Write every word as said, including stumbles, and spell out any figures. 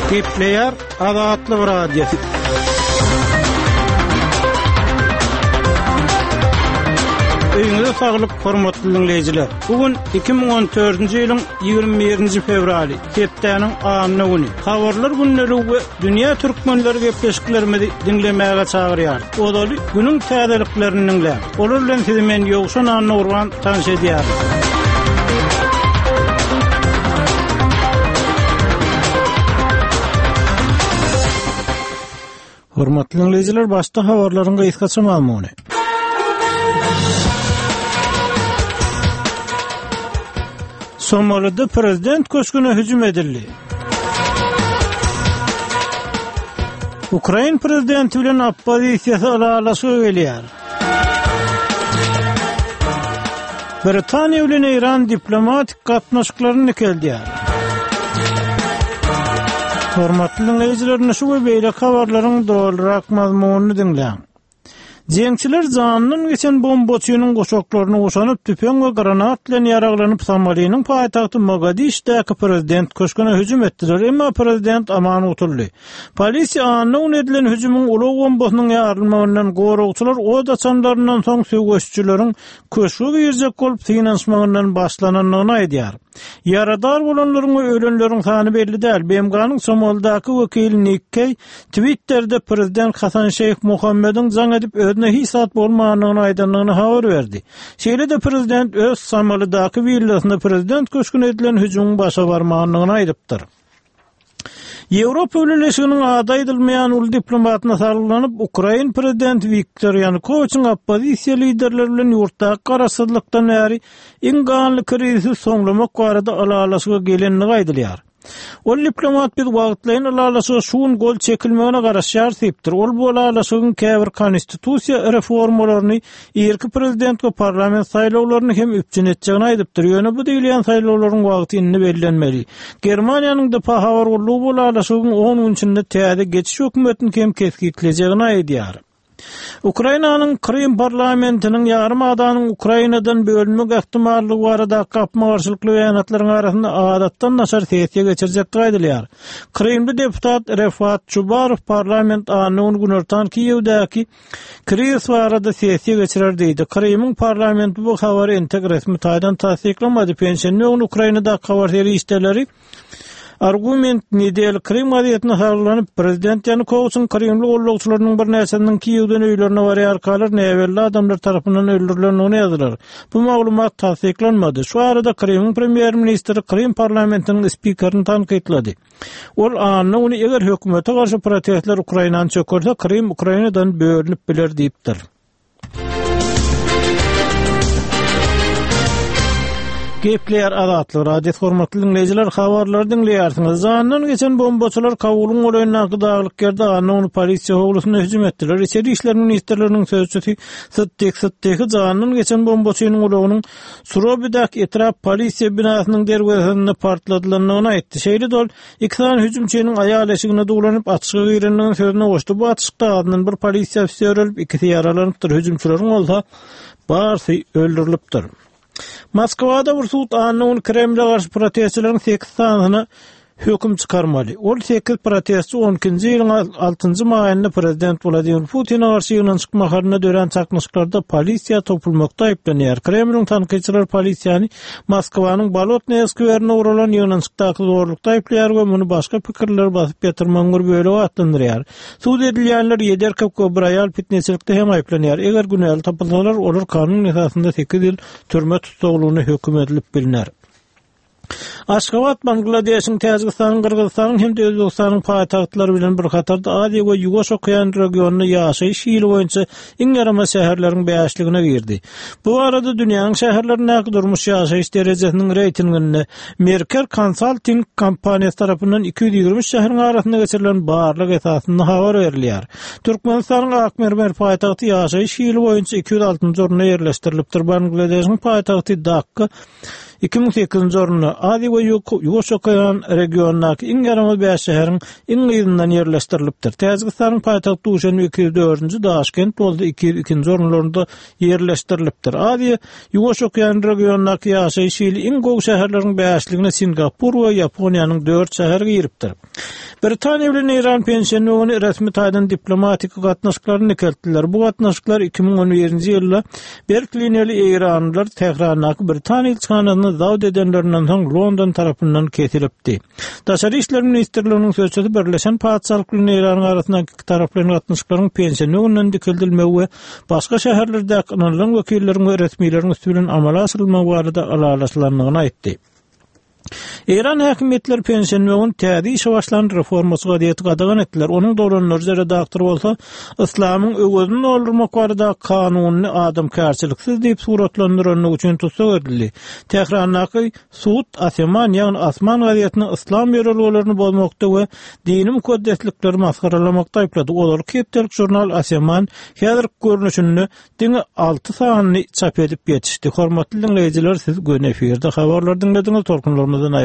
Gepleyer Azatlyk Radiosu. Öňüňizde saglyk, hormatly dinleýijiler. Bugün iki bin on dördünji ýylyň ýygrimi birinji fevraly, hepdeniň anyny güni. Habarlar günneligi dünýä türkmenleri gepleşiklerimizi dinlemäge çagyrýar. Odaly günüň täzeliklerini dinlä. Olar bilen sizi men ýogşan anyny urgan tanış edýär. Hormatly dinleýijiler, başda habarlaryň gaýtgaça mazmuny. Somalida prezident köşküne hücum edildi. Ukrayn prezidenti bilen oppozisiýasy aralaşyk gelýär. Britaniýa bilen İran diplomatik gatnaşyklaryny keldiýär. Hormatly dinleýijiler, şu we beýle habarlaryň dolrak mazmunyny dinleň. Jeňçiler zanynyn geçen bombaçynyň goşaklaryny goşanyp tüpeň we granat bilen ýaraglanyp Somaliýanyň paýtagty Mogadishdäki prezident köşküne hüjüm etdiler, emma prezident aman utuldy. Polisiýa anyny edilen hüjümüň uly bombasynyň ýarylmagyndan gorugçylar o daçanlaryndan soň söwgeççileriň köşkü girjek bolup finansmagyndan başlananyny aýdýar. Yaradar bolanlaryň we ölenleriň sany belli däl. B M G'nyň Somalidaky wekili Nikkey Twitter'de prezident Hasan Şeyh Muhammediň jaň edip özüne hisat bolmanyny aýdanlygyny habar berdi. Şeýle-de prezident öz Somalidaky villasynda prezident köşküne edilen hüjümüň başa barmanyny aýdypdyr. Ýewropa Birleşiginiň ada edilmeýän ul diplomatyna sarylanyp Ukrayn prezidenti Viktor Yanukowyçyň oppozisiýa liderleri bilen ýurtdaky garaşsyzlykdan bäri iň ganly krizi soňlamak barada alalaşyga gelenini aýdylýar. Ol diplomat bir wagtlaryň alalaşyga şuň gol çekilmegine garaşýar diýipdir. Ol bu alalaşygyň käbir konstitusiýa reformalaryny erki prezident we parlament saýlawlaryny hem üpçün etjegini aýdypdyr. Ýöne bu diýilen saýlawlaryň wagty indi bellenmeli. Germaniýanyň da pahavar bolýu bu alalaşygyň on gün içinde täze geçiş hökümetini hem keskitlejegini aýdýar. Ukraynanyň Krym parlamentiniň ýarym adanyň Ukrainadan bölünmek ähtimallygy barada gapma garşylykly beýanatlaryň arasynda adatdan naşar sesiýe geçirjekdi aýdylýar. Krymly deputat Refat Çubarow parlament anyny günürtan Kiýewdäki kriz barada sesiýe geçirer diýdi. Krymyň parlamenti bu habary entek resmi taýdan tasdiklamady. Pensiýany Ukrainada habarleri işleri argument nedel Krym wadiýetine harlanyp prezident Yanukowyçyň Krymly gollagçylarynyň bir näsiniň Kiýewden öýlerine barýarkalar näwelli adamlar tarapyndan öldürilendigini ýazylar. Bu maglumat tasdiklanmady. Şu arada Krymyň premier ministri Krym parlamentiniň spikerini tanqidlady. Ol anyny eger hökümete garşy protestler Ukrainany çökerse Krym Ukrainadan bölünip biler diýipdir. Gepleyer Azatlyk Radiosu hormatly dinleýijiler, habarlary dinleýärsiňiz. Zanyndan geçen bombaçylar Kabulyň goýunyňky daglyk ýerde anyny polisiýa howlusyna hüjüm etdiler. Içeri işler ministrliginiň sözçüsi Sıddyk Sıddyky zanyndan geçen bombaçynyň ulagynyň Surobidak etrap polisiýa binasynyň derwezinde partladylanlygyny aýtdy. Şeýle ol iki tane hüjümçiniň aýal eşigine dugulanyp atışga girenligini sözüne goşdy. Bu atışda adanyň bir polisiýa ofiseri ölüp ikisi ýaralanypdyr. Hüjümçileriň bolsa barsy öldürilipdir. Moskwada bir sud anyny Kremle garşy protestçileriň sekiz sanyny höküm çıkarmaly. Ol sekiz protestçi on ikinji ýylyň altynjy maýynda prezident Vladimir Putin'e garşy ýygynan çykmagyna dören çakmyşlarda polisiýa topulmakda aýplanýar. Kremliň tanqidçiler polisiýany Moskwanyň Bolotnaya skwerine uralan ýygnançykdaky zorlukda aýplaýar we muny başga pikirler basyp ýetirmäňir böle atlandyrýar. Sud edilýänler ýeder köp bir aýal fitneçilikde hem aýplanýar. Eger günäli tapylsalar, olar kanun esasynda sekiz ýyl türme tutulmagyna höküm edilip bilinär. Aşgabat Bangladeşiň, Täjikistanyň, Kyrgyzstanyň hem de Özbekistanyň paýtagtlary bilen bir katarda Aziýa we Ýugoş Okean regionuny ýaşaýyş ýyly boýunça iň ýarama şäherleriň beýaşligine girdi. Bu arada dünýäniň şäherlerine durmuş ýaşaýyş derejesiniň reytinginde Merker Consulting kompaniýasy tarapyndan iki yüz ýygrimi şäheriň arasynda geçirilen barlyk esasynda habar berilýär. Türkmenistanyň Akmermer paýtagty ýaşaýyş ýyly boýunça iki yüz altynjy oruna ýerleşdirilipdir. Bangladeşiň paýtagty Dhaka iki bin sekizinji orunda Adi we Ýugoşlokyan regionundaky iň ýaramy beş şäheriň iň ýyryndan ýerleşdirilipdir. Täzgistanyň paýtagty Uşan iki yüz dördünji Daşkent boldy iki yüz ikinji orunlarynda ýerleşdirilipdir. Adi Ýugoşlokyan regionundaky ýaşaýyş ýyly iň gowy şäherleriň beşligine Singapur we Ýaponiýanyň dört şäheri giripdir. Britaniýa bilen İran pensiýonlaryny resmi taýdan diplomatik gatnaşyklaryny nikeltdiler. Bu gatnaşyklar iki bin on birinji ýylda Berkeleyli İranlylar Tehrandaky Britaniýa elçixanasyny dawat edenlerinden soň London tarapyndan kesilipdi. Daşary işler ministrliginiň sözçüsü Birleşen Paçalyk bilen İran arasyndaky iki taraplyň gatnaşyklaryň pensiýonlarynyň dikildilmegi we başga şäherlerdäki analaryň wekilleriň we resmiýetleriniň üstünden amala asyrylmagy barada alalaşylandygyny aýtdy. İran häkimetleri pensiýonlaryň täze işe başlan reformasyna diýip gadagan etdiler. Onuň dowranlary üzere doktor bolsa, islamyň öwüdini doldurmak barada kanunyny adamkärçiliksiz diýip suratlandyranyny üçin tutsak edildi. Tehrandaky Suud Asman ýagny Asman gazetini islam ýörelgelerini bozmakda we dini mukaddeslikleri maskaralamakda aýplady. Olar Keptelik jurnal Asman häzir görnüşini diňe alty sanyny çap edip ýetişdi. Hormatly dinleýijiler, siz göne efirde habarlar dinlediňiz. Torkunlarymyzdan